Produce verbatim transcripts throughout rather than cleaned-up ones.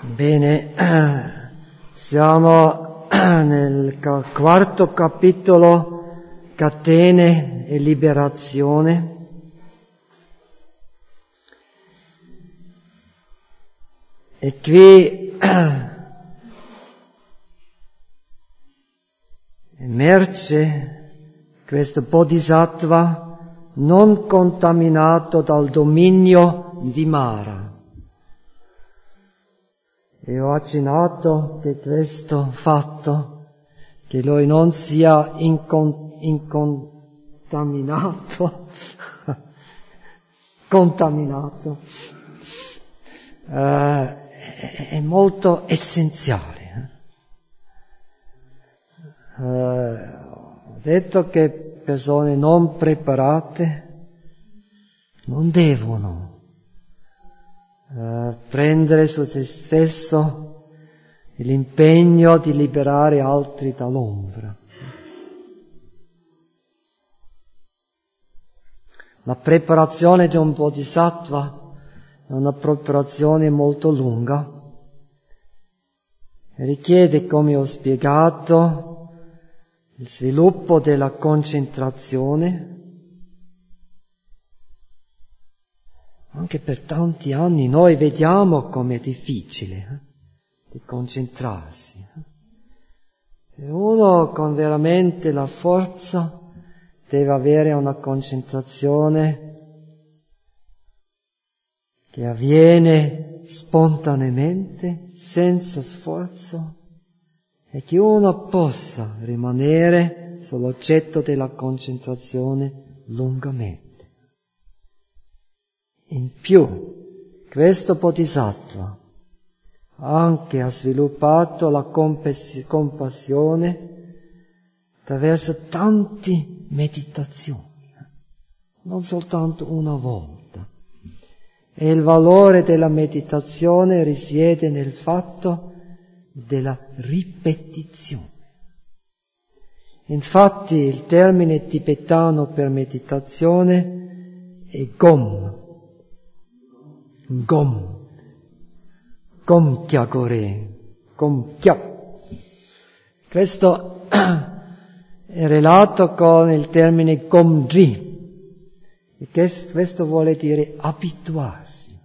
Bene, siamo nel quarto capitolo, catene e liberazione. E qui emerge questo Bodhisattva non contaminato dal dominio di Mara. E ho accennato che questo fatto, che lui non sia incon- incontaminato, contaminato, uh, è, è molto essenziale. Uh, ho detto che persone non preparate non devono Uh, prendere su se stesso l'impegno di liberare altri dall'ombra. La preparazione di un Bodhisattva è una preparazione molto lunga e richiede, come ho spiegato, il sviluppo della concentrazione. Anche per tanti anni noi vediamo com'è difficile eh, di concentrarsi. E uno con veramente la forza deve avere una concentrazione che avviene spontaneamente, senza sforzo, e che uno possa rimanere sull'oggetto della concentrazione lungamente. In più, questo Bodhisattva anche ha sviluppato la compassione attraverso tante meditazioni, non soltanto una volta. E il valore della meditazione risiede nel fatto della ripetizione. Infatti il termine tibetano per meditazione è Gom. Gom, Gom Kyagore, Gom Kya. Questo è relato con il termine Gomdri, e questo vuole dire abituarsi,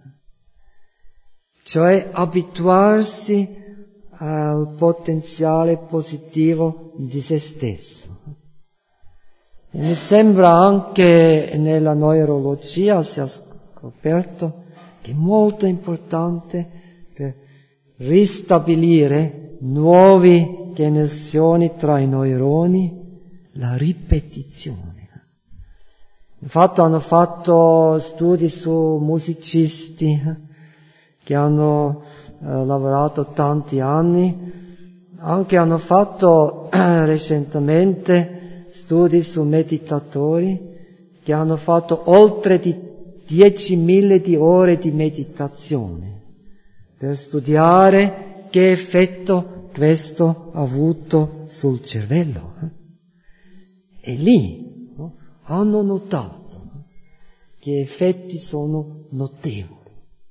cioè abituarsi al potenziale positivo di se stesso. E mi sembra anche nella neurologia si è scoperto che è molto importante per ristabilire nuove connessioni tra i neuroni, la ripetizione. Infatti hanno fatto studi su musicisti che hanno eh, lavorato tanti anni, anche hanno fatto eh, recentemente studi su meditatori che hanno fatto oltre di diecimila di ore di meditazione per studiare che effetto questo ha avuto sul cervello. E lì no, hanno notato no, che effetti sono notevoli.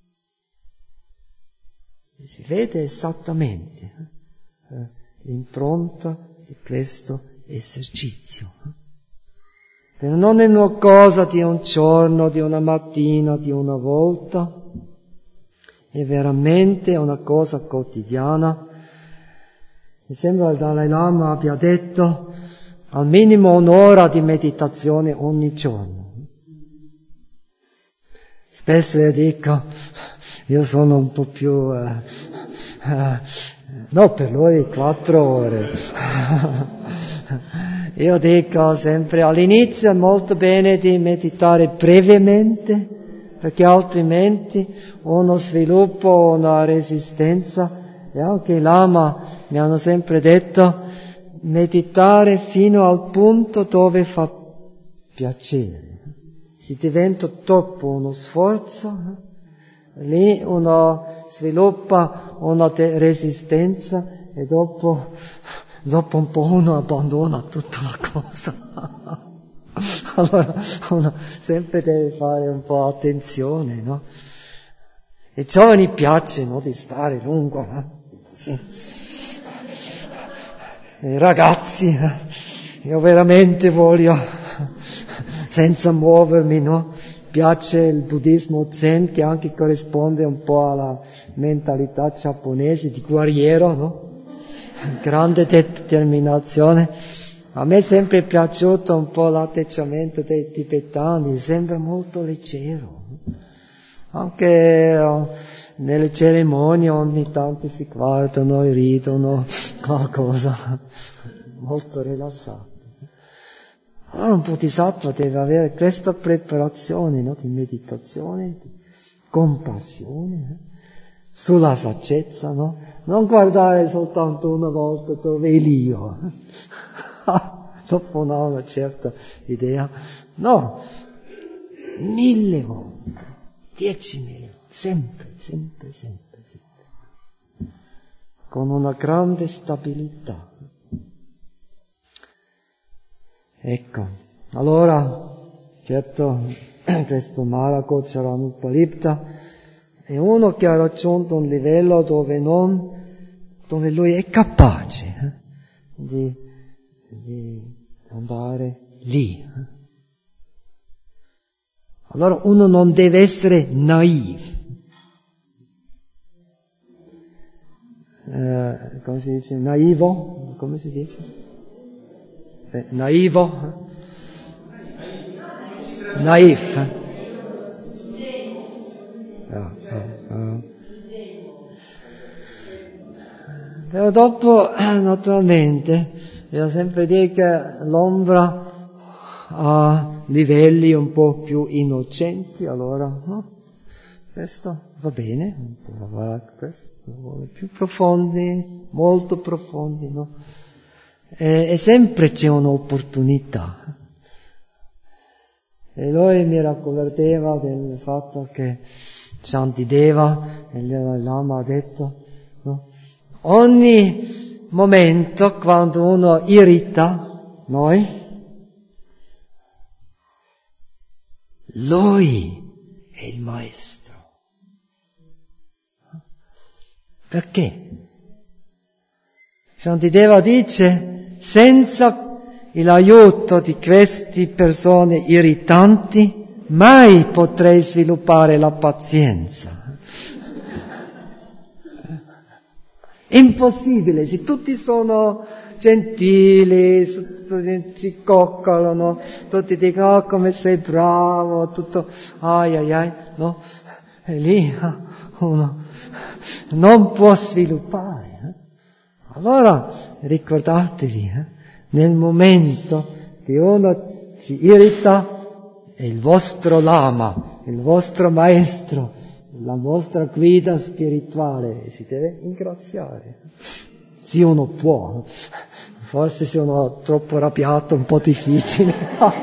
E si vede esattamente eh, l'impronta di questo esercizio. Però non è una cosa di un giorno, di una mattina, di una volta, è veramente una cosa quotidiana. Mi sembra il Dalai Lama abbia detto al minimo un'ora di meditazione ogni giorno. Spesso io dico, io sono un po' più, uh, uh, no, per lui quattro ore. Io dico sempre all'inizio è molto bene di meditare brevemente, perché altrimenti uno sviluppa una resistenza. E anche i Lama mi hanno sempre detto meditare fino al punto dove fa piacere. Si diventa troppo uno sforzo, lì uno sviluppa una de- resistenza e dopo Dopo un po' uno abbandona tutta la cosa. Allora uno sempre deve fare un po' attenzione, no? Ai giovani piace, no, di stare lungo, eh? Sì. I ragazzi, eh? Io veramente voglio, senza muovermi, no? Piace il buddismo zen, che anche corrisponde un po' alla mentalità giapponese di guerriero, no? Grande determinazione. A me è sempre piaciuto un po' l'atteggiamento dei tibetani, sembra molto leggero. Anche uh, nelle cerimonie ogni tanto si guardano e ridono, qualcosa molto rilassato. Allora un bodhisattva deve avere questa preparazione, no, di meditazione, di compassione, eh, sulla saggezza, no? Non guardare soltanto una volta dove è l'io, dopo no, una certa idea, no, mille volte, diecimila, sempre, sempre, sempre, sempre, con una grande stabilità. Ecco, allora, certo, questo Mara Gocharanupalipta è uno che ha raggiunto un livello dove non, dove lui è capace eh, di, di andare lì. Allora uno non deve essere naive. Eh, come si dice? Naivo? Come si dice? Eh, naivo? Naif. Ah, ah, ah. Però dopo, naturalmente, io sempre dico che l'ombra ha livelli un po' più innocenti, allora no? Questo va bene, un po' lavorare con questo, più profondi, molto profondi, no? E, e sempre c'è un'opportunità. E lui mi raccomandava del fatto che Shantideva, il Lama ha detto, no? Ogni momento quando uno irrita noi, lui è il maestro. Perché? Shantideva dice, senza l'aiuto di queste persone irritanti, mai potrei sviluppare la pazienza. Impossibile, se tutti sono gentili, tutti si coccolano, tutti dicono oh, come sei bravo, tutto ai ai ai, no? E lì uno non può sviluppare. Eh? Allora ricordatevi, eh? Nel momento che uno ci irrita, è il vostro lama, il vostro maestro, la vostra guida spirituale, e si deve ringraziare. Se uno può, forse se uno è troppo arrabbiato, un po' difficile.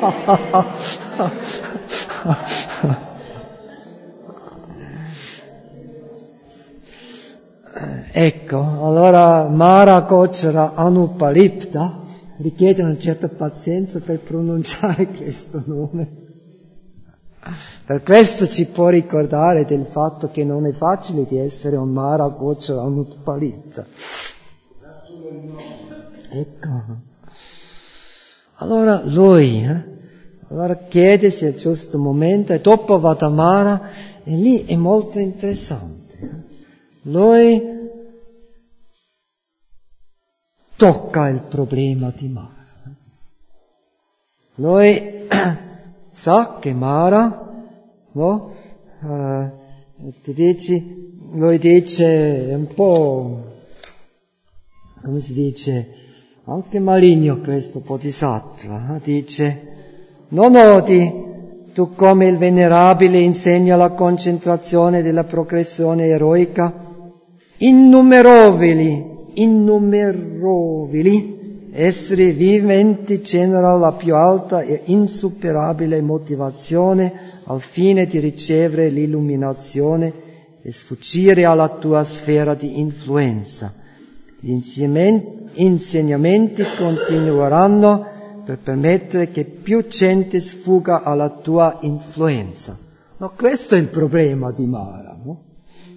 Ecco, allora Mara Gocharanupalipta richiede una certa pazienza per pronunciare questo nome. Per questo ci può ricordare del fatto che non è facile di essere un Mara Gocharanupalipta. Ecco. Allora lui, eh? allora chiede se è il giusto momento e dopo va da Mara e lì è molto interessante. Eh? Lui tocca il problema di Mara. Lui sa che Mara, no? Uh, tu dici, lui dice un po', come si dice, anche maligno questo bodhisattva, eh? Dice, non odi, tu come il venerabile insegna la concentrazione della progressione eroica, innumerevoli, innumerevoli esseri viventi generano la più alta e insuperabile motivazione al fine di ricevere l'illuminazione e sfuggire alla tua sfera di influenza. Gli insegnamenti continueranno per permettere che più gente sfugga alla tua influenza. No, questo è il problema di Mara, no?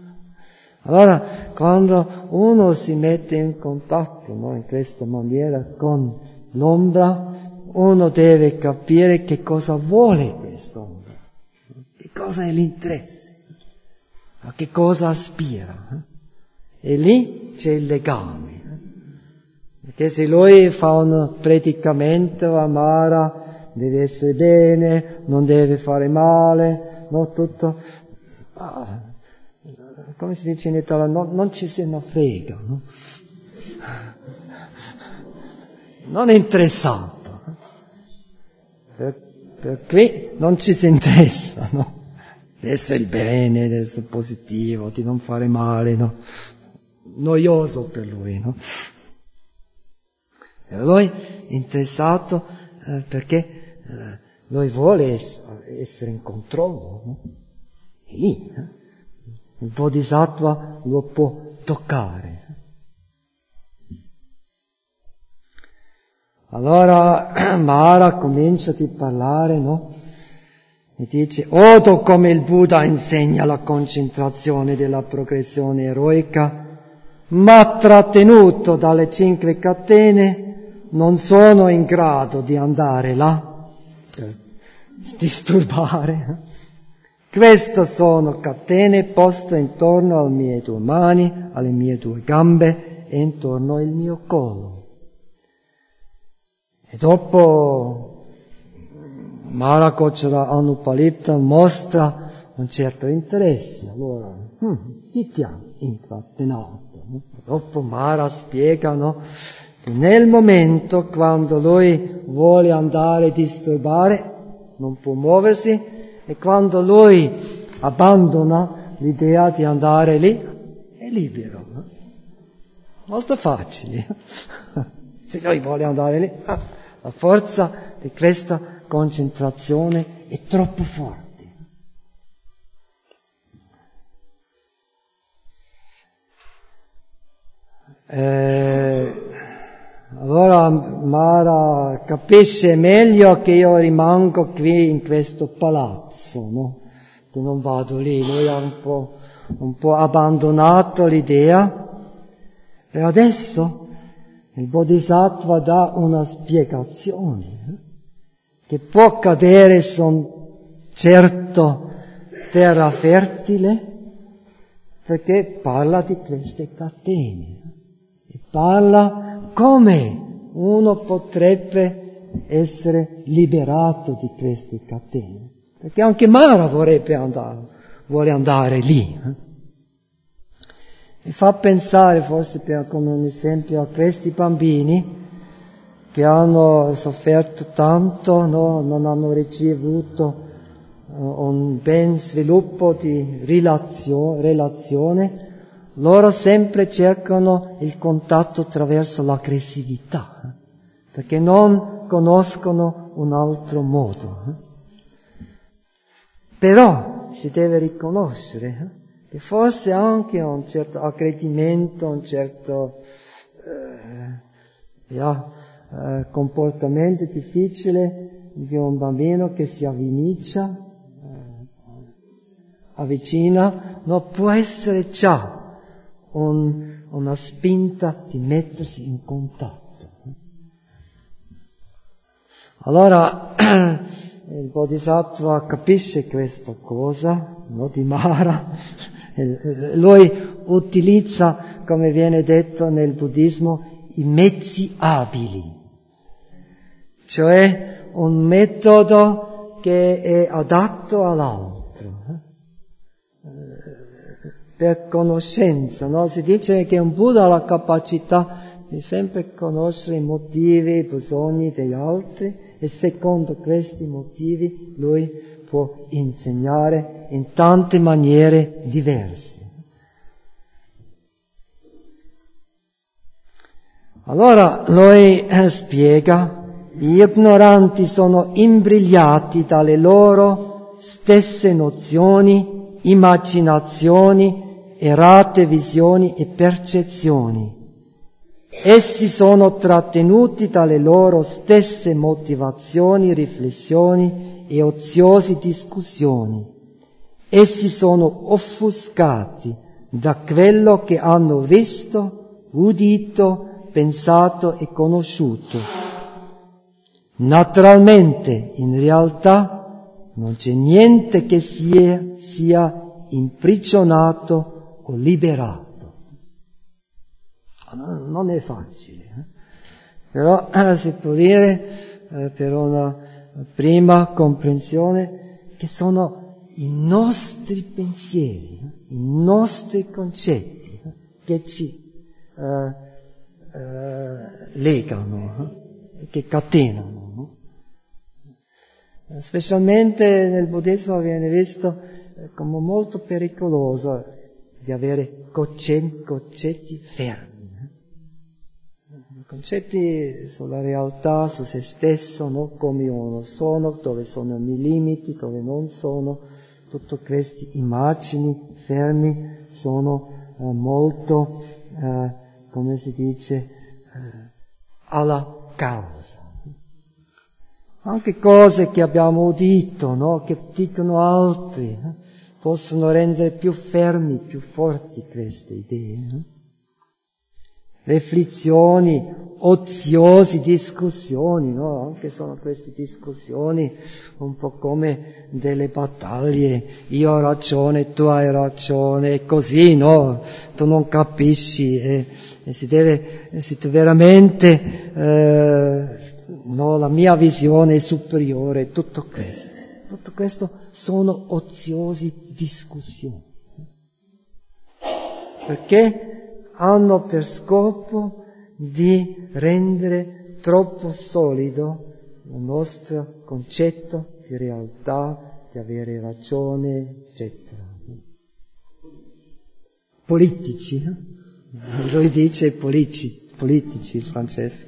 Allora, quando uno si mette in contatto, no, in questa maniera con l'ombra, uno deve capire che cosa vuole quest'ombra, che cosa è l'interesse, a che cosa aspira. E lì c'è il legame. Perché se lui fa un predicamento a Mara, deve essere bene, non deve fare male, no, tutto, ah, come si dice in italiano, non, non ci se ne frega, no? Non è interessato. Per, per qui non ci si interessa, no? Di essere bene, di essere positivo, di non fare male, no? Noioso per lui, no? E lui è interessato eh, perché eh, lui vuole es- essere in controllo, no? E lì eh? il Bodhisattva lo può toccare. Allora Mara comincia a parlare, no? E dice: odo come il Buddha insegna la concentrazione della progressione eroica, ma trattenuto dalle cinque catene non sono in grado di andare là per disturbare. Queste sono catene poste intorno alle mie due mani, alle mie due gambe e intorno al mio collo. E dopo Mara Gochara Anupalipta mostra un certo interesse. Allora, hm, chi ti ha incatenato? Dopo Mara spiega, no, che nel momento quando lui vuole andare a disturbare, non può muoversi, e quando lui abbandona l'idea di andare lì, è libero. No? Molto facile. Se lui vuole andare lì, la forza di questa concentrazione è troppo forte. Eh, allora Mara capisce meglio che io rimango qui in questo palazzo, no? Che non vado lì. Lui ha un po', un po' abbandonato l'idea, e adesso il Bodhisattva dà una spiegazione eh? che può cadere su un certo terra fertile, perché parla di queste catene. E parla come uno potrebbe essere liberato di queste catene. Perché anche Mara vorrebbe andare, vuole andare lì. Eh? E fa pensare, forse per, come un esempio, a questi bambini che hanno sofferto tanto, no? Non hanno ricevuto uh, un ben sviluppo di relazio- relazione, loro sempre cercano il contatto attraverso l'aggressività, eh? perché non conoscono un altro modo. Eh? Però si deve riconoscere eh? che forse anche un certo aggredimento, un certo eh, yeah, eh, comportamento difficile di un bambino che si avvicia, eh, avvicina, no, può essere già un, una spinta di mettersi in contatto. Allora il Bodhisattva capisce questa cosa, no, di Mara. Lui utilizza, come viene detto nel buddismo, i mezzi abili, cioè un metodo che è adatto all'altro, eh? per conoscenza, no? Si dice che un Buddha ha la capacità di sempre conoscere i motivi, i bisogni degli altri, e secondo questi motivi lui può insegnare in tante maniere diverse. Allora lui eh, spiega: gli ignoranti sono imbrigliati dalle loro stesse nozioni, immaginazioni, errate visioni e percezioni. Essi sono trattenuti dalle loro stesse motivazioni, riflessioni e oziose discussioni. Essi sono offuscati da quello che hanno visto, udito, pensato e conosciuto. Naturalmente, in realtà, non c'è niente che sia, sia imprigionato o liberato. Non è facile, eh? Però eh, si può dire eh, per una prima comprensione che sono i nostri pensieri, eh? i nostri concetti eh? che ci eh, eh, legano, eh? che catenano. No? Specialmente nel buddismo viene visto eh, come molto pericoloso di avere concetti fermi. Concetti sulla realtà, su se stesso, no? Come uno sono, dove sono i miei limiti, dove non sono. Tutte queste immagini fermi sono eh, molto, eh, come si dice, eh, alla causa. Anche cose che abbiamo udito, no? Che dicono altri, eh? possono rendere più fermi, più forti queste idee. Eh? Riflessioni, oziosi, discussioni, no? Anche sono queste discussioni un po' come delle battaglie, io ho ragione, tu hai ragione, e così, no? Tu non capisci, e, e si deve, e si deve veramente, eh, no, la mia visione è superiore, tutto questo. Tutto questo sono oziosi discussioni. Perché hanno per scopo di rendere troppo solido il nostro concetto di realtà, di avere ragione, eccetera. Politici, eh? Lui dice politici, politici, Francesco.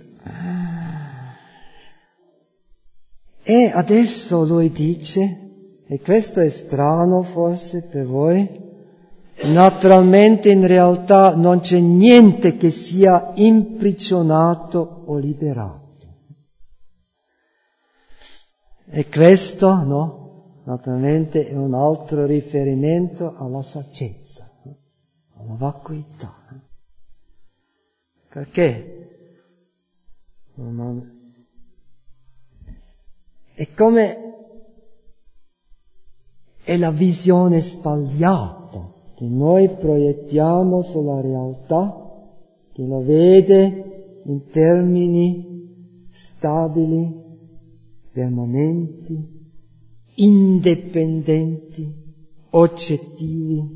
E adesso lui dice, e questo è strano forse per voi, naturalmente in realtà non c'è niente che sia imprigionato o liberato. E questo, no? Naturalmente è un altro riferimento alla saggezza, no? Alla vacuità. Perché? È come è la visione sbagliata che noi proiettiamo sulla realtà, che lo vede in termini stabili, permanenti, indipendenti, oggettivi.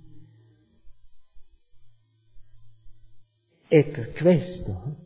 E per questo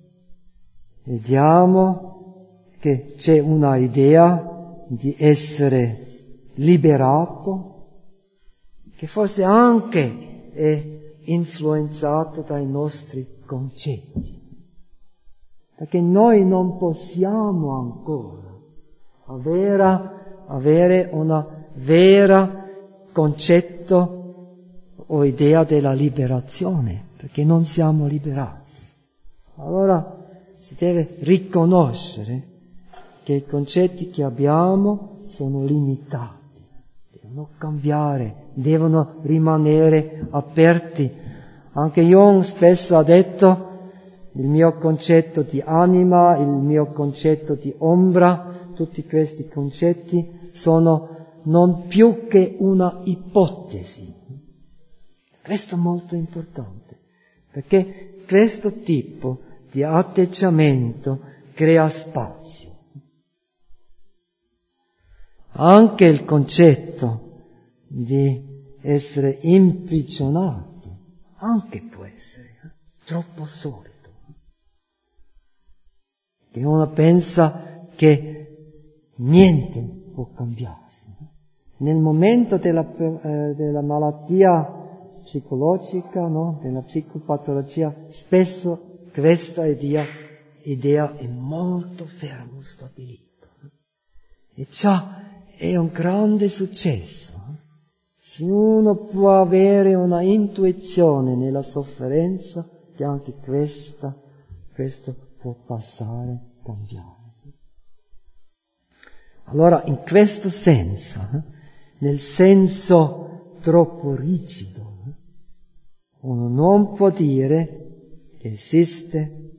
vediamo che c'è una idea di essere liberato, che forse anche è influenzato dai nostri concetti. Perché noi non possiamo ancora avere, avere una vera concetto o idea della liberazione, perché non siamo liberati. Allora si deve riconoscere che i concetti che abbiamo sono limitati. Devono cambiare, devono rimanere aperti. Anche Jung spesso ha detto il mio concetto di anima, il mio concetto di ombra, tutti questi concetti sono non più che una ipotesi. Questo è molto importante, perché questo tipo di atteggiamento crea spazio. Anche il concetto di essere imprigionato, anche può essere eh, troppo solido. Che uno pensa che niente può cambiarsi. Nel momento della, eh, della malattia psicologica, no? Della psicopatologia, spesso questa idea, idea è molto fermo stabilito. E ciò è un grande successo. Se uno può avere una intuizione nella sofferenza, che anche questa, questo può passare, cambiare. Allora, in questo senso, nel senso troppo rigido, uno non può dire che esiste,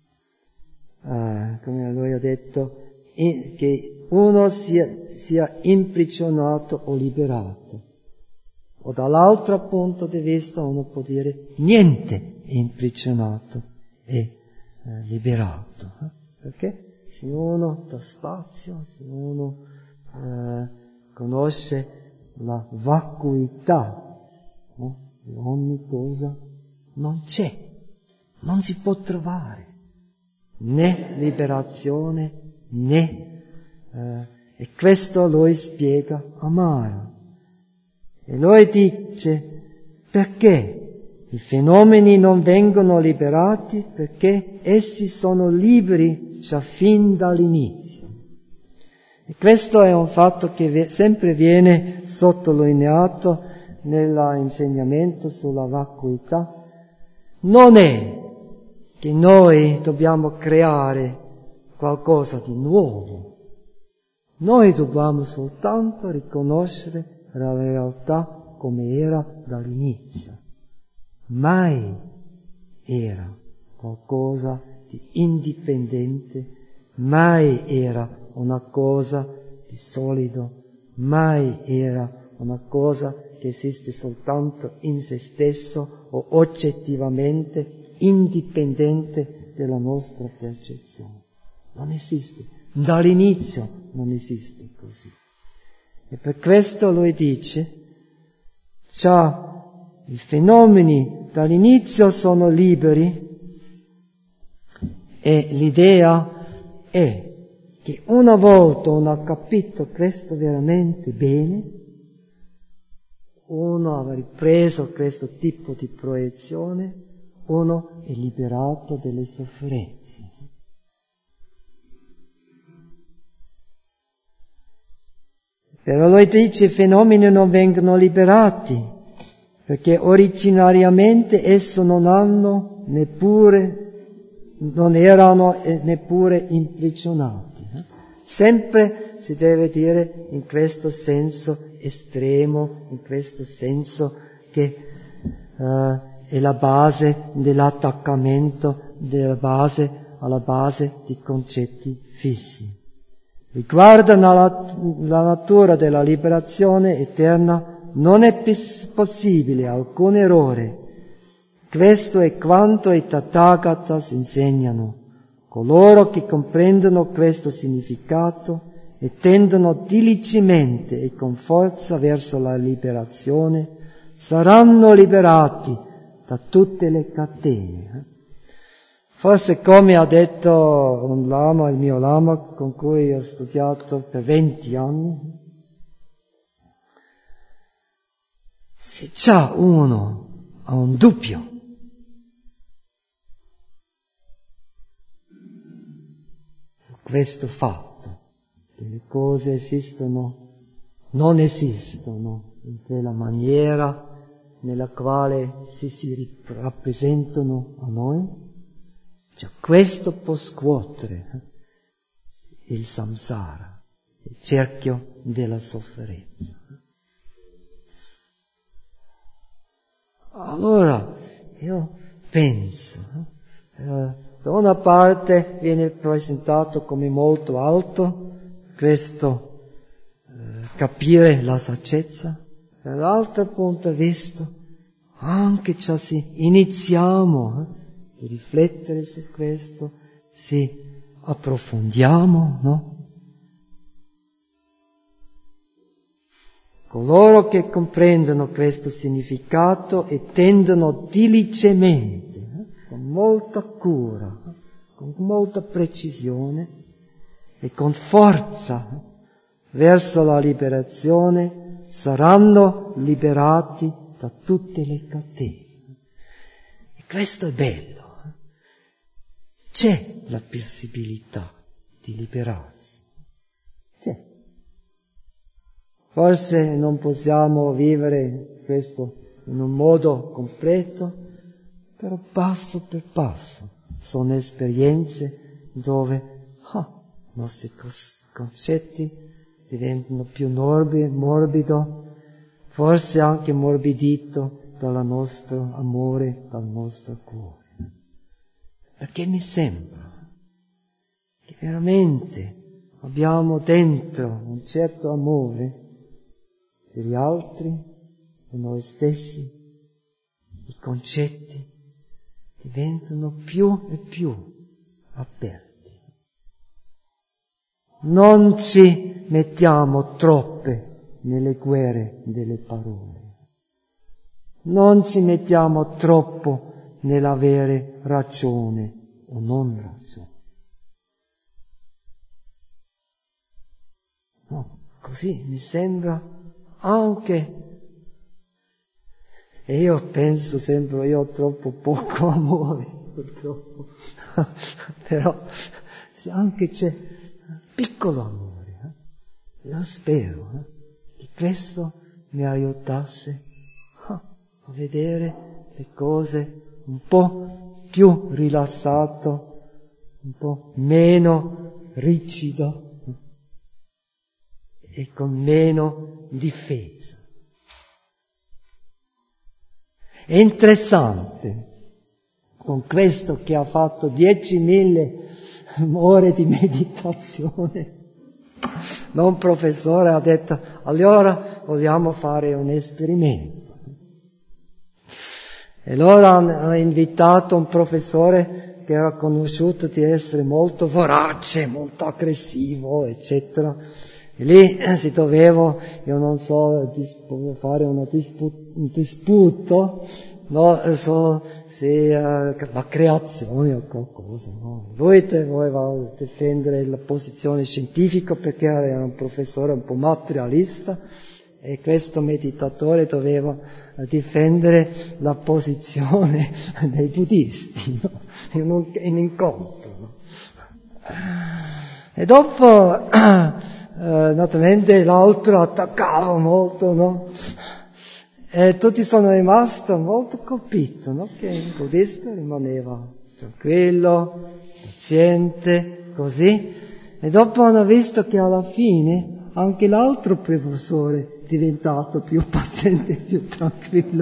uh, come lui ha detto, in, che uno sia, sia imprigionato o liberato. O dall'altro punto di vista uno può dire niente è imprigionato e eh, liberato. Eh? Perché se uno dà spazio, se uno eh, conosce la vacuità, no? Di ogni cosa, non c'è, non si può trovare né liberazione né eh, e questo lui spiega amaro. E lui dice perché i fenomeni non vengono liberati? Perché essi sono liberi già fin dall'inizio. E questo è un fatto che sempre viene sottolineato nell'insegnamento sulla vacuità. Non è che noi dobbiamo creare qualcosa di nuovo. Noi dobbiamo soltanto riconoscere la realtà come era dall'inizio. Mai era qualcosa di indipendente, mai era una cosa di solido, mai era una cosa che esiste soltanto in se stesso o oggettivamente indipendente dalla nostra percezione. Non esiste. Dall'inizio non esiste così. E per questo lui dice, già i fenomeni dall'inizio sono liberi e l'idea è che una volta uno ha capito questo veramente bene, uno ha ripreso questo tipo di proiezione, uno è liberato dalle sofferenze. Però lui dice i fenomeni non vengono liberati, perché originariamente essi non hanno neppure, non erano neppure imprigionati. Sempre si deve dire in questo senso estremo, in questo senso che uh, è la base dell'attaccamento, della base, alla base di concetti fissi. Riguardo alla natura della liberazione eterna non è possibile alcun errore. Questo è quanto i Tathagatas insegnano. Coloro che comprendono questo significato e tendono diligentemente e con forza verso la liberazione saranno liberati da tutte le catene. Forse come ha detto un lama, il mio lama, con cui ho studiato per venti anni, se già uno ha un dubbio su questo fatto, che le cose esistono, non esistono in quella maniera nella quale si, si rappresentano a noi, cioè questo può scuotere il samsara, il cerchio della sofferenza. Allora, io penso, eh, da una parte viene presentato come molto alto questo eh, capire la saggezza, dall'altro punto di vista anche già si iniziamo eh, di riflettere su questo, si approfondiamo, no? Coloro che comprendono questo significato e tendono diligentemente, eh, con molta cura, eh, con molta precisione e con forza eh, verso la liberazione, saranno liberati da tutte le catene. E questo è bello. C'è la possibilità di liberarsi. C'è. Forse non possiamo vivere questo in un modo completo, però passo per passo. Sono esperienze dove ah, i nostri concetti diventano più morbi, morbido, forse anche morbidito, dal nostro amore, dal nostro cuore. Perché mi sembra che veramente abbiamo dentro un certo amore per gli altri, per noi stessi, i concetti diventano più e più aperti. Non ci mettiamo troppe nelle guerre delle parole. Non ci mettiamo troppo nell'avere ragione o non ragione. No, così mi sembra anche. E io penso sempre, io ho troppo poco amore, purtroppo. Però anche c'è un piccolo amore. Eh? Io spero eh, che questo mi aiutasse a vedere le cose un po' più rilassato, un po' meno rigido e con meno difesa. È interessante, con questo che ha fatto diecimila ore di meditazione, un professore ha detto, allora vogliamo fare un esperimento. E allora hanno invitato un professore che era conosciuto di essere molto vorace, molto aggressivo, eccetera. E lì si doveva, io non so, dis- fare una dispu- un disputo, no, so, se uh, la creazione o qualcosa. No? Lui te, voleva difendere la posizione scientifica perché era un professore un po' materialista e questo meditatore doveva difendere la posizione dei buddisti, no? in, un, in un incontro. No? E dopo, eh, naturalmente, l'altro attaccava molto, no? E tutti sono rimasti molto colpiti, no? Che il buddista rimaneva tranquillo, paziente, così. E dopo hanno visto che alla fine anche l'altro professore è diventato più paziente e più tranquillo,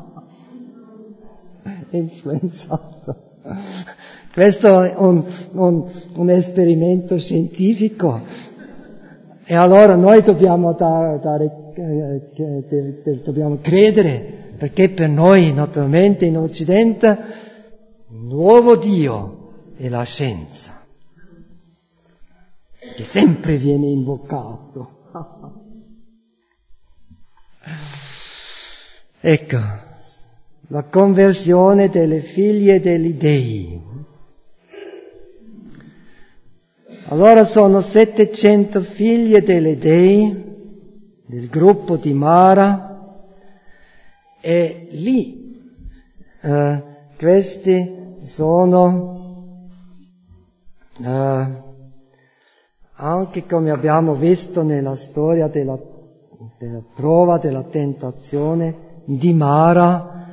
influenzato. Questo è un, un, un esperimento scientifico e allora noi dobbiamo dare, dare eh, che, de, de, dobbiamo credere, perché per noi naturalmente in Occidente il nuovo Dio è la scienza, che sempre viene invocato. Ecco, la conversione delle figlie degli dei. Allora sono settecento figlie delle dei del gruppo di Mara e lì eh, questi sono eh, anche come abbiamo visto nella storia della, della prova della tentazione di Mara,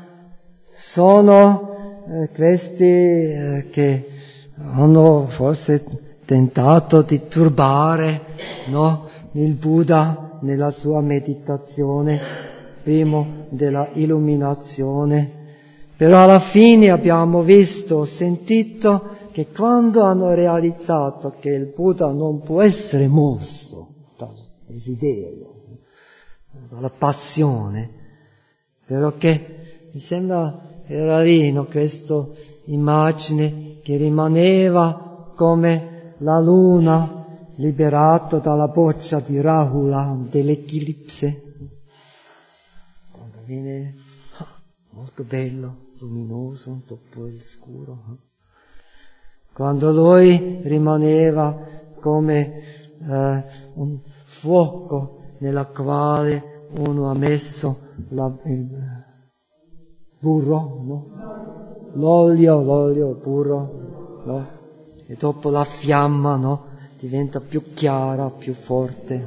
sono eh, questi eh, che hanno forse tentato di turbare, no, il Buddha nella sua meditazione prima della illuminazione. Però alla fine abbiamo visto, sentito che quando hanno realizzato che il Buddha non può essere mosso dal desiderio, dalla passione, però che mi sembra era lì, no, questa immagine che rimaneva come la luna liberata dalla boccia di Rahula dell'eclipse, quando viene molto bello, luminoso dopo il scuro, quando lui rimaneva come eh, un fuoco nella quale uno ha messo la, il burro, no? l'olio, l'olio, il burro, no? E dopo la fiamma, no? Diventa più chiara, più forte.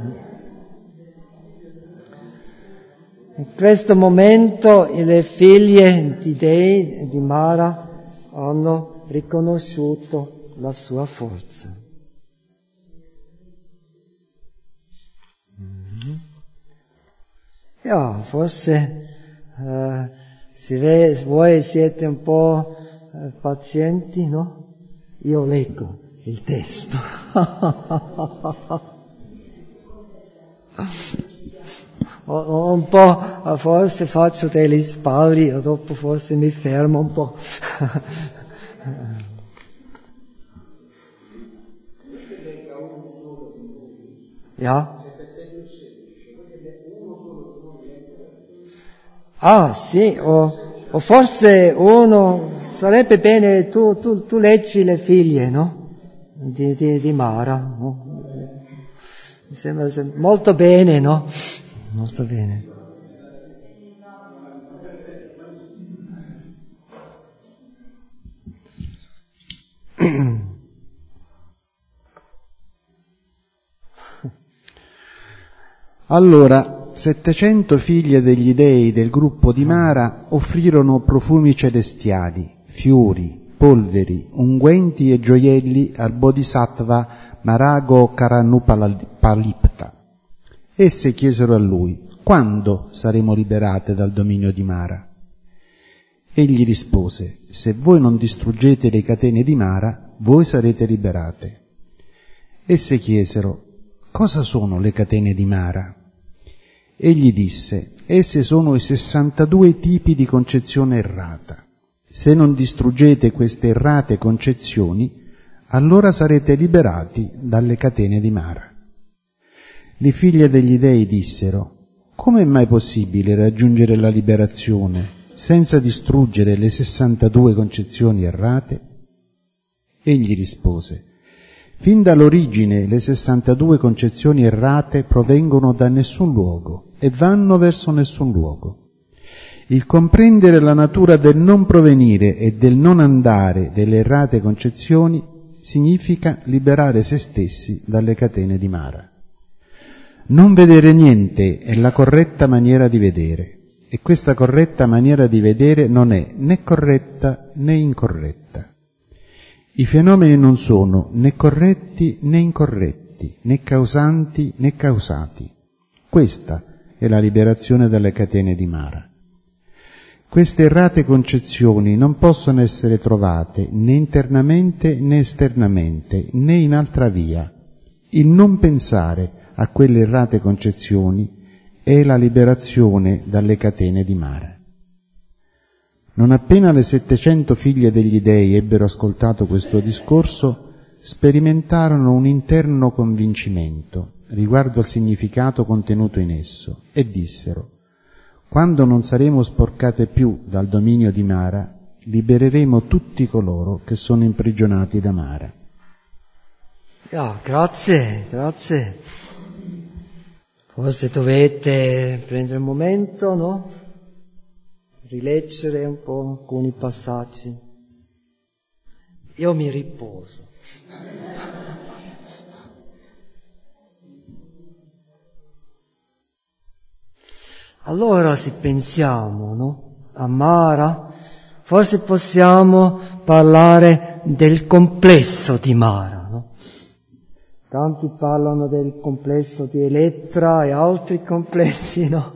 In questo momento le figlie di Dei e di Mara hanno riconosciuto la sua forza. Mm-hmm. Ja, forse eh, si vede, voi siete un po' eh, pazienti, no? Io leggo il testo. o, un po', forse faccio degli spalli, e dopo forse mi fermo un po'. Ja? Ah, sì, o, o forse uno, sarebbe bene, tu, tu, tu leggi le figlie, no? Di, di, di Mara, no? Mi sembra molto bene, no? Molto bene. Allora, settecento figlie degli dei del gruppo di Mara offrirono profumi celestiali, fiori, polveri, unguenti e gioielli al Bodhisattva Marago Karanupalipta. Esse chiesero a lui: quando saremo liberate dal dominio di Mara? Egli rispose: se voi non distruggete le catene di Mara, voi sarete liberate. Esse chiesero: cosa sono le catene di Mara? Egli disse: esse sono i sessantadue tipi di concezione errata. Se non distruggete queste errate concezioni, allora sarete liberati dalle catene di Mara. Le figlie degli dei dissero: come è mai possibile raggiungere la liberazione senza distruggere le sessantadue concezioni errate? Egli rispose: fin dall'origine le sessantadue concezioni errate provengono da nessun luogo e vanno verso nessun luogo. Il comprendere la natura del non provenire e del non andare delle errate concezioni significa liberare se stessi dalle catene di Mara. Non vedere niente è la corretta maniera di vedere, e questa corretta maniera di vedere non è né corretta né incorretta. I fenomeni non sono né corretti né incorretti, né causanti né causati. Questa è la liberazione dalle catene di Mara. Queste errate concezioni non possono essere trovate né internamente né esternamente, né in altra via. Il non pensare a quelle errate concezioni è la liberazione dalle catene di Mara. Non appena le settecento figlie degli dei ebbero ascoltato questo discorso, sperimentarono un interno convincimento riguardo al significato contenuto in esso e dissero: quando non saremo sporcate più dal dominio di Mara, libereremo tutti coloro che sono imprigionati da Mara. Ja, grazie, grazie. Forse dovete prendere un momento, no? Rileggere un po' alcuni passaggi. Io mi riposo. Allora, se pensiamo, no? A Mara, forse possiamo parlare del complesso di Mara, no? Tanti parlano del complesso di Elettra e altri complessi, no?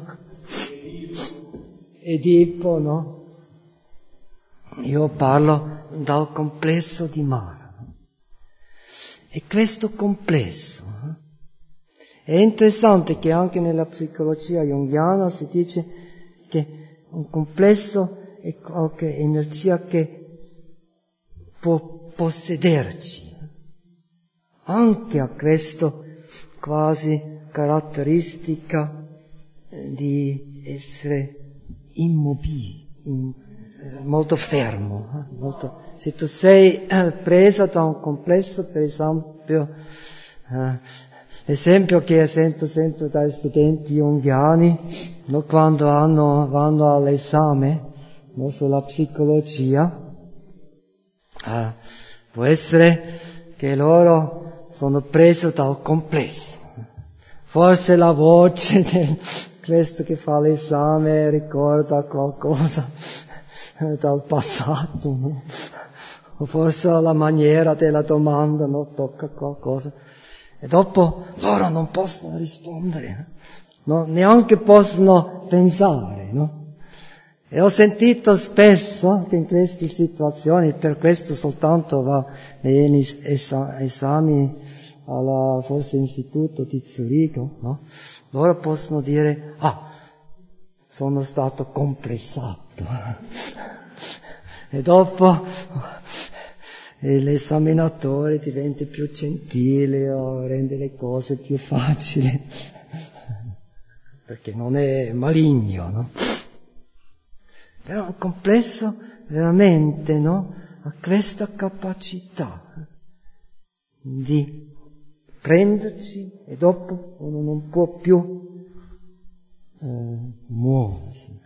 Edipo, no? Io parlo dal complesso di Mara. No? E questo complesso, eh? È interessante che anche nella psicologia junghiana si dice che un complesso è qualche energia che può possederci. Anche a questo quasi caratteristica di essere immobile, in, eh, molto fermo. Eh, molto. Se tu sei eh, presa da un complesso, per esempio, eh, l'esempio che sento sempre dai studenti junghiani, no, quando hanno, vanno all'esame, no, sulla psicologia, eh, può essere che loro sono presi dal complesso. Forse la voce del questo che fa l'esame ricorda qualcosa dal passato, no? O forse la maniera della domanda, no? Tocca qualcosa. E dopo loro non possono rispondere, no? Neanche possono pensare, no? E ho sentito spesso che in queste situazioni, per questo soltanto va negli esa- esami alla forse istituto di Zurigo, no? Loro possono dire, ah, sono stato compressato. E dopo l'esaminatore diventa più gentile o rende le cose più facili, perché non è maligno, no? Però il complesso veramente, no, ha questa capacità di prenderci e dopo uno non può più eh, muoversi.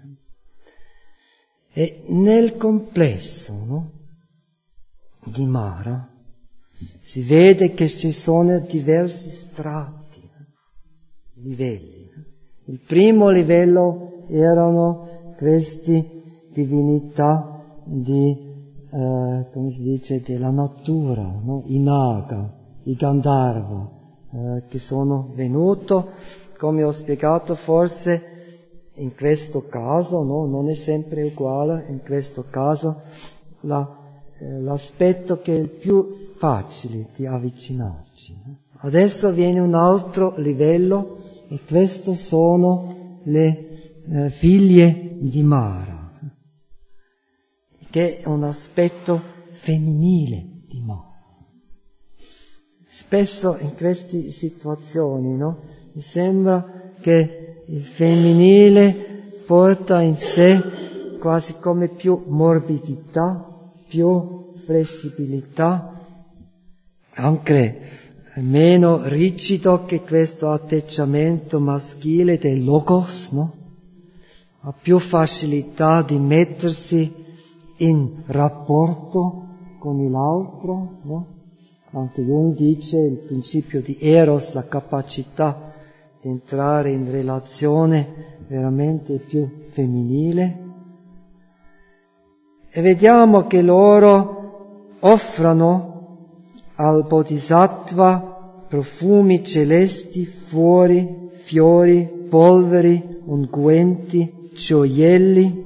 E nel complesso, no, di Mara si vede che ci sono diversi strati, livelli. Il primo livello erano queste divinità di, eh, come si dice, della natura, no? I Naga, i Gandharva, eh, che sono venuti, come ho spiegato, forse in questo caso, no? Non è sempre uguale, in questo caso la, eh, l'aspetto che è il più facile di avvicinarci. Adesso viene un altro livello e queste sono le eh, figlie di Mara, che è un aspetto femminile di Mara. Spesso in queste situazioni, no, mi sembra che il femminile porta in sé quasi come più morbidità, più flessibilità, anche meno rigido che questo atteggiamento maschile del logos, no? Ha più facilità di mettersi in rapporto con l'altro, no? Anche Jung dice il principio di Eros, la capacità di entrare in relazione veramente più femminile. E vediamo che loro offrono al Bodhisattva profumi celesti, fuori, fiori, polveri, unguenti, gioielli,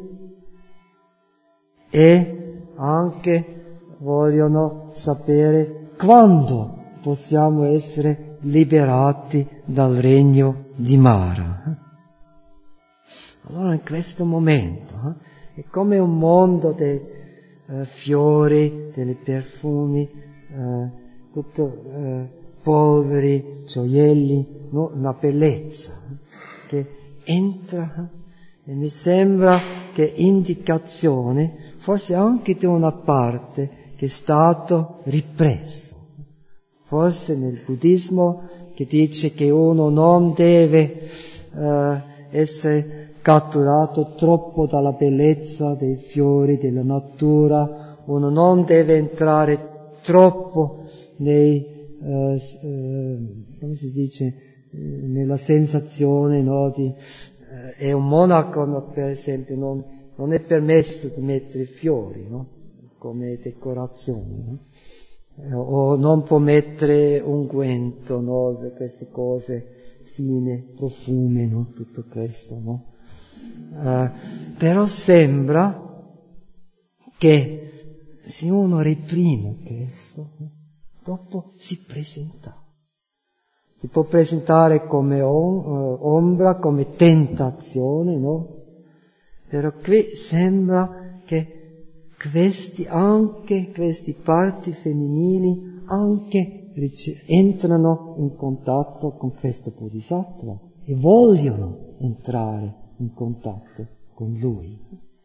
e anche vogliono sapere quando possiamo essere liberati dal regno di Mara. Allora in questo momento eh, è come un mondo dei eh, fiori, dei profumi, eh, tutto eh, polveri, gioielli, no? Una bellezza eh, che entra eh, e mi sembra che indicazione forse anche di una parte che è stato ripreso. Forse nel buddismo che dice che uno non deve eh, essere catturato troppo dalla bellezza dei fiori, della natura, uno non deve entrare troppo nei, eh, eh, come si dice, eh, nella sensazione, no, di, eh, è un monaco, no, per esempio, non, non è permesso di mettere fiori, no, come decorazione, no? O non può mettere unguento, no, queste cose fine, profume, no, tutto questo, no? Uh, però sembra che se uno reprime questo, dopo si presenta. Si può presentare come om- uh, ombra, come tentazione, no? Però qui sembra che questi, anche queste parti femminili, anche entrano in contatto con questo Bodhisattva e vogliono entrare in contatto con lui.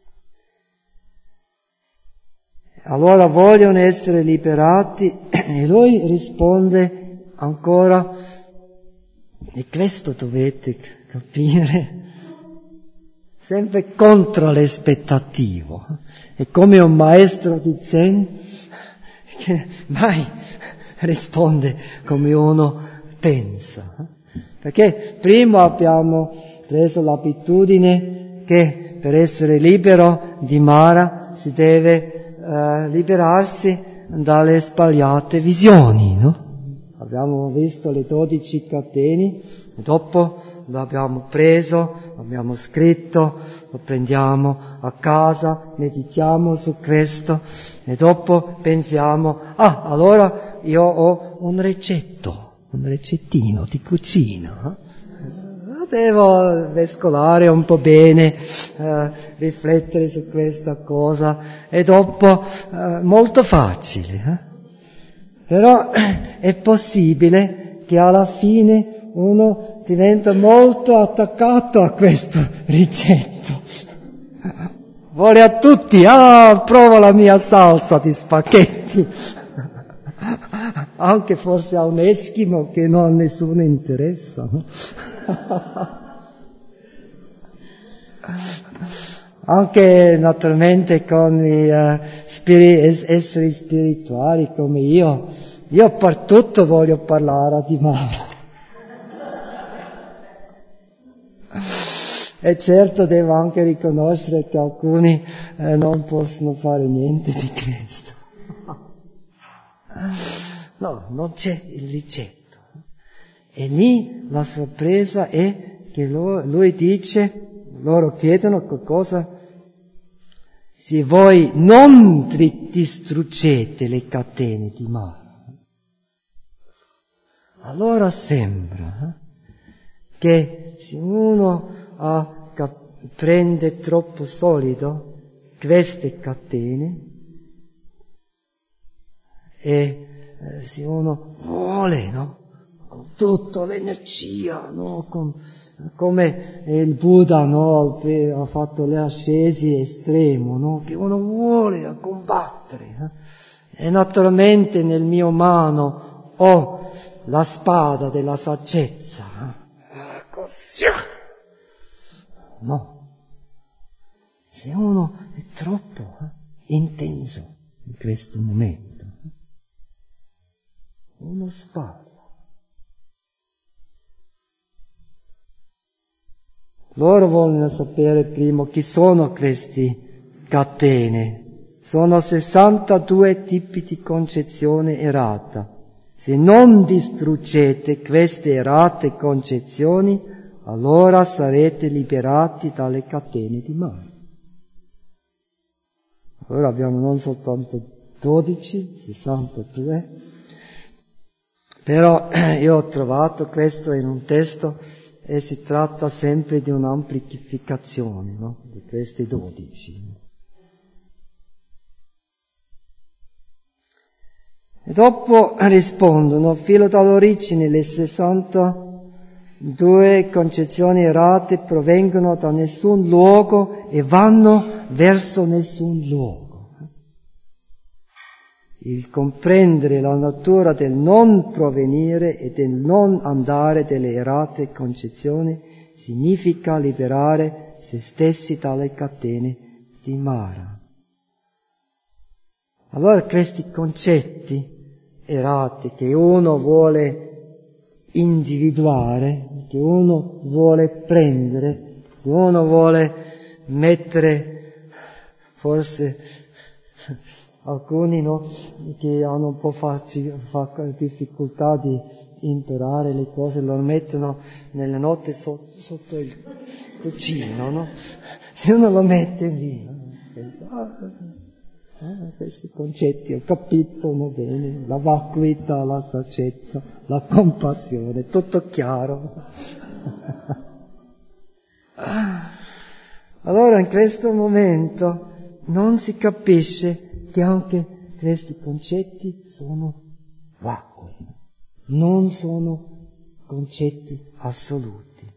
Allora vogliono essere liberati e lui risponde ancora, e questo dovete capire, sempre contro le aspettative. È come un maestro di Zen che mai risponde come uno pensa. Perché prima abbiamo preso l'abitudine che per essere libero di Mara si deve uh, liberarsi dalle sbagliate visioni, no? Abbiamo visto le dodici catene E dopo lo abbiamo preso, lo abbiamo scritto, lo prendiamo a casa, meditiamo su questo e dopo pensiamo, ah, allora io ho un recetto, un recettino di cucina. Lo devo mescolare un po' bene, eh, riflettere su questa cosa e dopo eh, molto facile. Eh? Però è possibile che alla fine uno diventa molto attaccato a questo ricetto. Vuole a tutti, ah, prova la mia salsa di spaghetti. Anche forse a un eschimo che non a nessuno interessa. No? Anche naturalmente con gli uh, spiri- esseri spirituali come io, io per tutto voglio parlare di Mara. E certo devo anche riconoscere che alcuni eh, non possono fare niente di questo. No, non c'è il ricetto. E lì la sorpresa è che lo, lui dice, loro chiedono qualcosa, se voi non distruggete le catene di Mara, allora sembra che se uno ah, cap- prende troppo solido queste catene e eh, se uno vuole, no? Con tutta l'energia, no? Con, come il Buddha, no? Ha fatto le ascesi estremo, no? Che uno vuole combattere. Eh? E naturalmente nel mio mano ho la spada della saggezza. Eh? Così. No. Se uno è troppo eh? intenso in questo momento, uno sbaglia. Loro vogliono sapere prima chi sono queste catene. Sono sessantadue tipi di concezione errata. Se non distruggete queste errate concezioni, allora sarete liberati dalle catene di mano. Allora abbiamo non soltanto dodici, sessantadue, però io ho trovato questo in un testo e si tratta sempre di un'amplificazione, no? Di questi dodici. E dopo rispondono, filo dall'origine, le sessantadue concezioni errate provengono da nessun luogo e vanno verso nessun luogo. Il comprendere la natura del non provenire e del non andare delle errate concezioni significa liberare se stessi dalle catene di Mara. Allora questi concetti errati che uno vuole individuare, che uno vuole prendere, che uno vuole mettere, forse alcuni no, che hanno un po' facci, fa, difficoltà di imparare le cose, lo mettono nelle notte sotto, sotto il cucino, no? Se uno lo mette lì, pensa, ah, ah, questi concetti ho capito, no, bene, la vacuità, la saggezza, la compassione, tutto chiaro. Allora in questo momento non si capisce che anche questi concetti sono vacui, non sono concetti assoluti.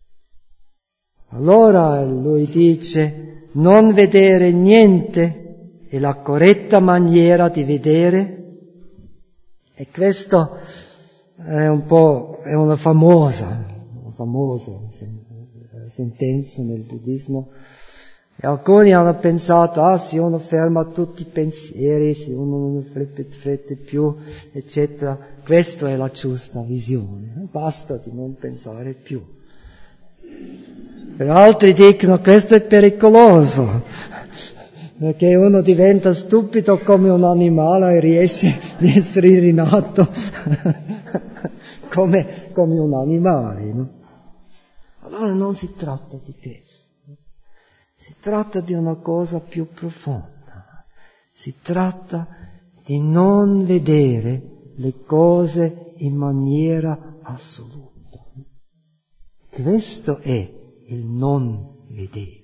Allora lui dice, non vedere niente è la corretta maniera di vedere, e questo è un po', è una famosa, una famosa sentenza nel buddismo. E alcuni hanno pensato, ah, se uno ferma tutti i pensieri, se uno non riflette più, eccetera, questa è la giusta visione, basta di non pensare più. Per altri dicono, questo è pericoloso, perché uno diventa stupido come un animale e riesce ad essere rinato come, come un animale, no? Allora non si tratta di questo, si tratta di una cosa più profonda, si tratta di non vedere le cose in maniera assoluta. Questo è il non vedere.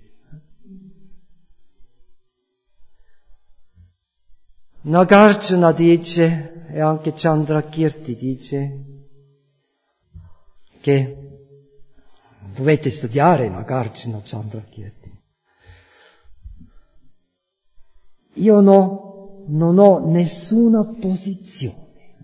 Nagarjuna dice, e anche Chandrakirti dice, che dovete studiare Nagarjuna, Chandrakirti. Io no, non ho nessuna posizione.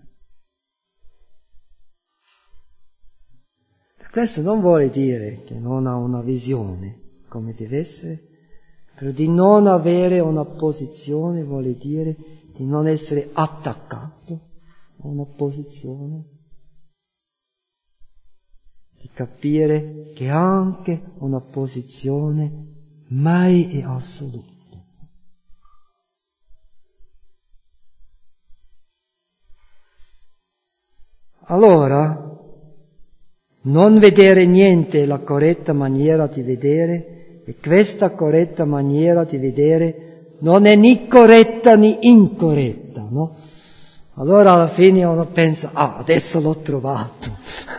Questo non vuole dire che non ha una visione come deve essere, però di non avere una posizione vuole dire di non essere attaccato a una posizione, di capire che anche una posizione mai è assoluta. Allora, non vedere niente è la corretta maniera di vedere, e questa corretta maniera di vedere non è né corretta né incorretta, no? Allora alla fine uno pensa, ah, adesso l'ho trovato.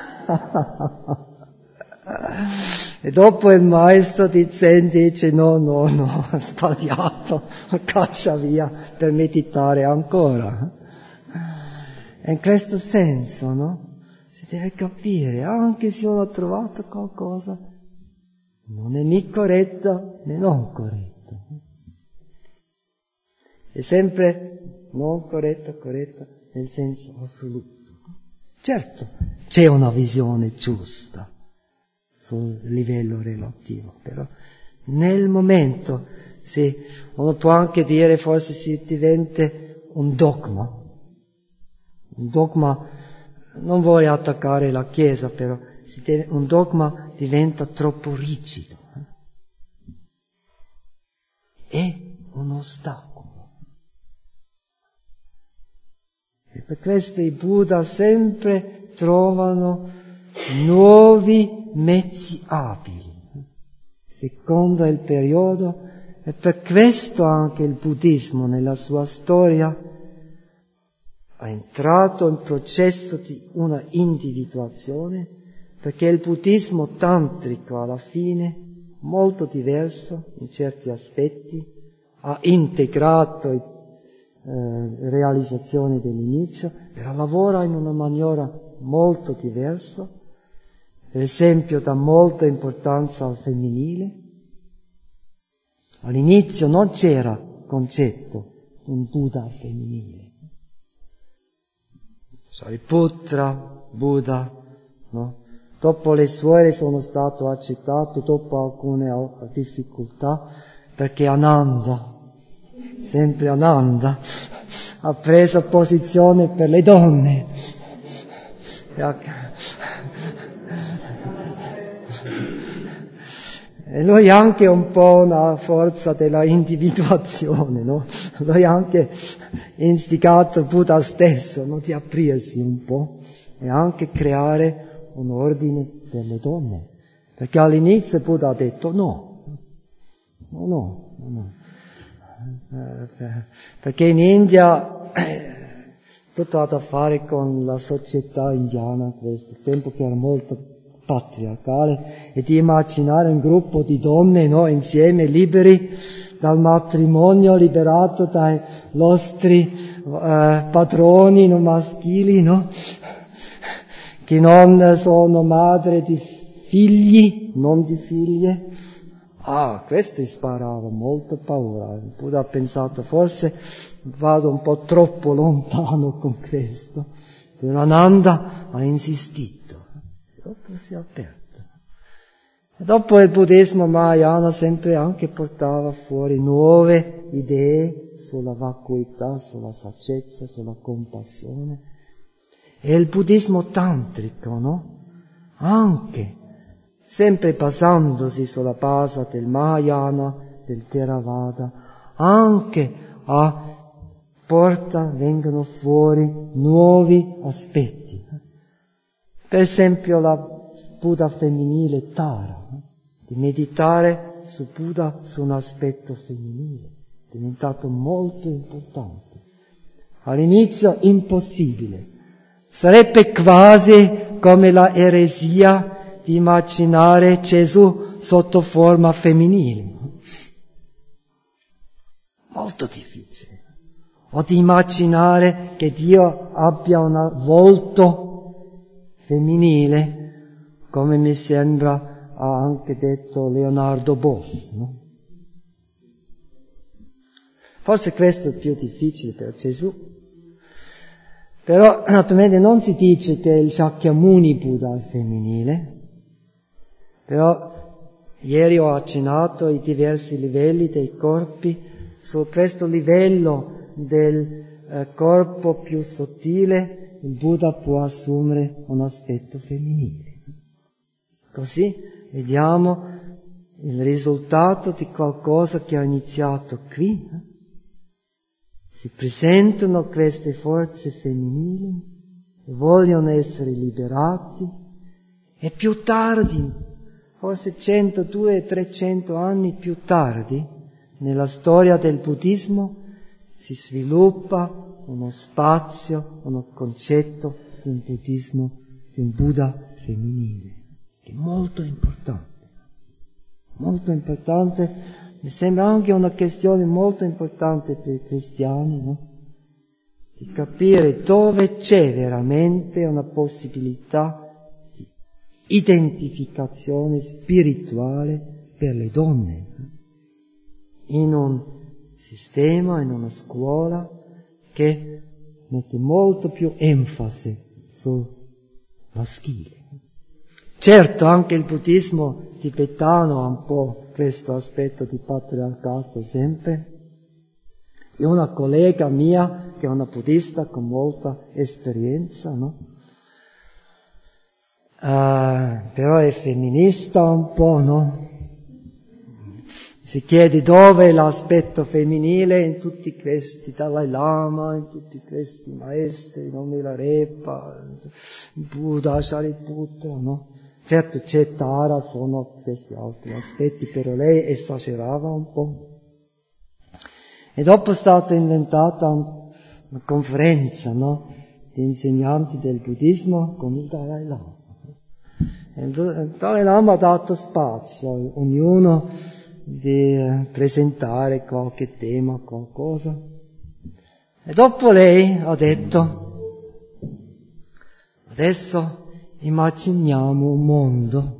E dopo il maestro di Zen dice, no, no, no, ho sbagliato, caccia via per meditare ancora. E in questo senso, no? Si deve capire, anche se uno ha trovato qualcosa, non è né corretta né non corretta. È sempre non corretta, corretta nel senso assoluto. Certo, c'è una visione giusta sul livello relativo, però nel momento, sì, uno può anche dire, forse si diventa un dogma. Un dogma non vuole attaccare la Chiesa, però un dogma diventa troppo rigido. È un ostacolo. E per questo i Buddha sempre trovano nuovi mezzi abili, secondo il periodo, e per questo anche il buddismo nella sua storia è entrato in processo di una individuazione, perché il buddismo tantrico alla fine, molto diverso in certi aspetti, ha integrato le eh, realizzazioni dell'inizio, però lavora in una maniera molto diversa. Per esempio dà molta importanza al femminile. All'inizio non c'era concetto di un Buddha femminile. Sariputra, Buddha, no? Dopo le suore sono state accettate, dopo alcune difficoltà, perché Ananda, sempre Ananda, ha preso posizione per le donne. E lui ha anche un po' una forza della individuazione, no? Lui ha anche istigato Buddha stesso, no? Di aprirsi un po' e anche creare un ordine per le donne. Perché all'inizio Buddha ha detto no, no, no, no. Perché in India eh, tutto ha a fare con la società indiana, questo tempo che era molto patriarcale, e di immaginare un gruppo di donne, no, insieme, liberi dal matrimonio, liberato dai nostri eh, padroni, no, maschili, no, che non sono madre di figli, non di figlie. Ah, questo sparava molto paura. Il Buddha ha pensato, forse vado un po' troppo lontano con questo. Però Ananda ha insistito. Dopo si è aperto. E dopo il buddismo Mahayana sempre anche portava fuori nuove idee sulla vacuità, sulla saggezza, sulla compassione. E il buddismo tantrico, no? Anche, sempre basandosi sulla base del Mahayana, del Theravada, anche a porta, vengono fuori nuovi aspetti. Per esempio la Buddha femminile Tara, di meditare su Buddha, su un aspetto femminile, è diventato molto importante. All'inizio impossibile, sarebbe quasi come la eresia di immaginare Gesù sotto forma femminile. Molto difficile. O di immaginare che Dio abbia un volto femminile, come mi sembra ha anche detto Leonardo Boff, no? Forse questo è più difficile per Gesù. Però naturalmente non si dice che il Shakyamuni Buddha è femminile, però ieri ho accennato ai diversi livelli dei corpi. Su questo livello del eh, corpo più sottile il Buddha può assumere un aspetto femminile. Così vediamo il risultato di qualcosa che ha iniziato qui. Si presentano queste forze femminili e vogliono essere liberati, e più tardi, forse cento, duecento, trecento anni più tardi, nella storia del buddismo si sviluppa uno spazio, uno concetto di un buddismo, di un Buddha femminile, che è molto importante, molto importante. Mi sembra anche una questione molto importante per i cristiani, no? Di capire dove c'è veramente una possibilità di identificazione spirituale per le donne. In un sistema, in una scuola che mette molto più enfasi sul maschile. Certo, anche il buddismo tibetano ha un po' questo aspetto di patriarcato sempre. E una collega mia, che è una buddista con molta esperienza, no? Uh, però è femminista un po', no? Si chiede dove è l'aspetto femminile in tutti questi Dalai Lama, in tutti questi maestri, no? Milarepa, Buddha, Shariputra, no? Certo c'è Tara, sono questi altri aspetti, però lei esagerava un po'. E dopo è stata inventata una conferenza, no? Di insegnanti del buddismo con il Dalai Lama. E il Dalai Lama ha dato spazio a ognuno di presentare qualche tema, qualcosa. E dopo lei ha detto: adesso immaginiamo un mondo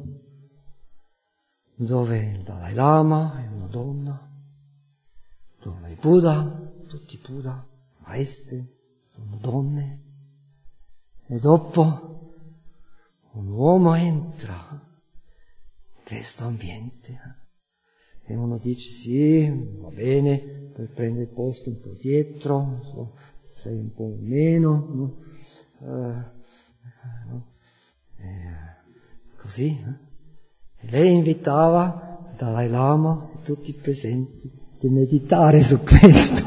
dove il Dalai Lama è una donna, dove il Buddha, tutti i Buddha, maestri, sono donne, e dopo un uomo entra in questo ambiente e uno dice sì, va bene, per prendere posto un po' dietro, so, sei un po' meno, no? Uh, no? Eh, così, eh? E lei invitava il Dalai Lama e tutti i presenti di meditare su questo.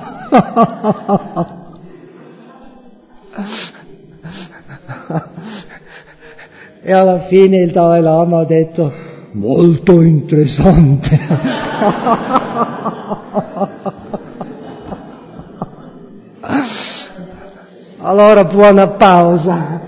E alla fine il Dalai Lama ha detto: molto interessante. Allora buona pausa.